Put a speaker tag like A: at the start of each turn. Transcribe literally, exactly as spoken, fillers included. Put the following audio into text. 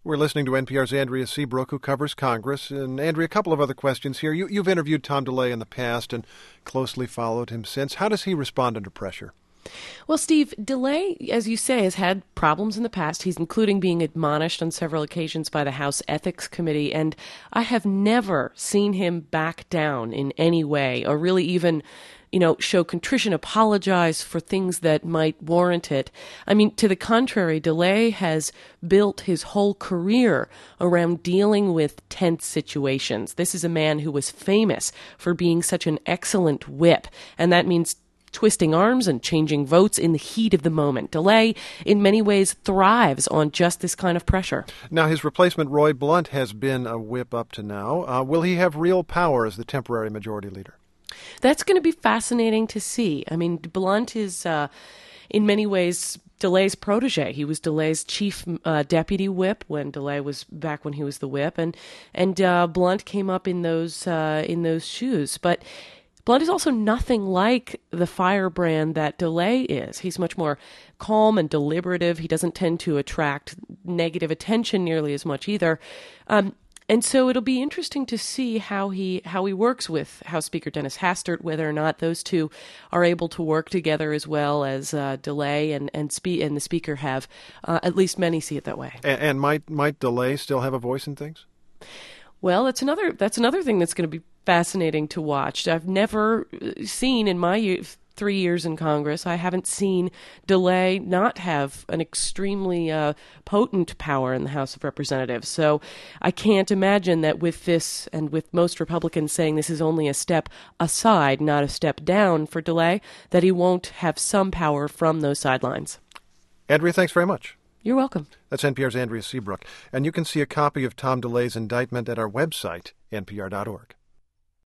A: We're listening to N P R's Andrea Seabrook, who covers Congress. And, Andrea, a couple of other questions here. You, you've interviewed Tom DeLay in the past and closely followed him since. How does he respond under pressure?
B: Well, Steve, DeLay, as you say, has had problems in the past. He's including being admonished on several occasions by the House Ethics Committee, and I have never seen him back down in any way or really even, you know, show contrition, apologize for things that might warrant it. I mean, to the contrary, DeLay has built his whole career around dealing with tense situations. This is a man who was famous for being such an excellent whip, and that means twisting arms and changing votes in the heat of the moment. DeLay, in many ways, thrives on just this kind of pressure.
A: Now, his replacement, Roy Blunt, has been a whip up to now. Uh, will he have real power as the temporary majority leader?
B: That's going to be fascinating to see. I mean, Blunt is, uh, in many ways, DeLay's protege. He was DeLay's chief uh, deputy whip when DeLay was back when he was the whip, and and uh, Blunt came up in those uh, in those shoes, but Blunt is also nothing like the firebrand that DeLay is. He's much more calm and deliberative. He doesn't tend to attract negative attention nearly as much either. Um, and so it'll be interesting to see how he how he works with House Speaker Dennis Hastert, whether or not those two are able to work together as well as uh, DeLay and and, spe- and the Speaker have. Uh, at least many see it that way.
A: And, and might might DeLay still have a voice in things?
B: Well, that's another that's another thing that's going to be fascinating to watch. I've never seen in my three years in Congress, I haven't seen DeLay not have an extremely uh, potent power in the House of Representatives. So I can't imagine that with this, and with most Republicans saying this is only a step aside, not a step down for DeLay, that he won't have some power from those sidelines.
A: Andrea, thanks very much.
B: You're welcome.
A: That's N P R's Andrea Seabrook. And you can see a copy of Tom DeLay's indictment at our website, N P R dot org.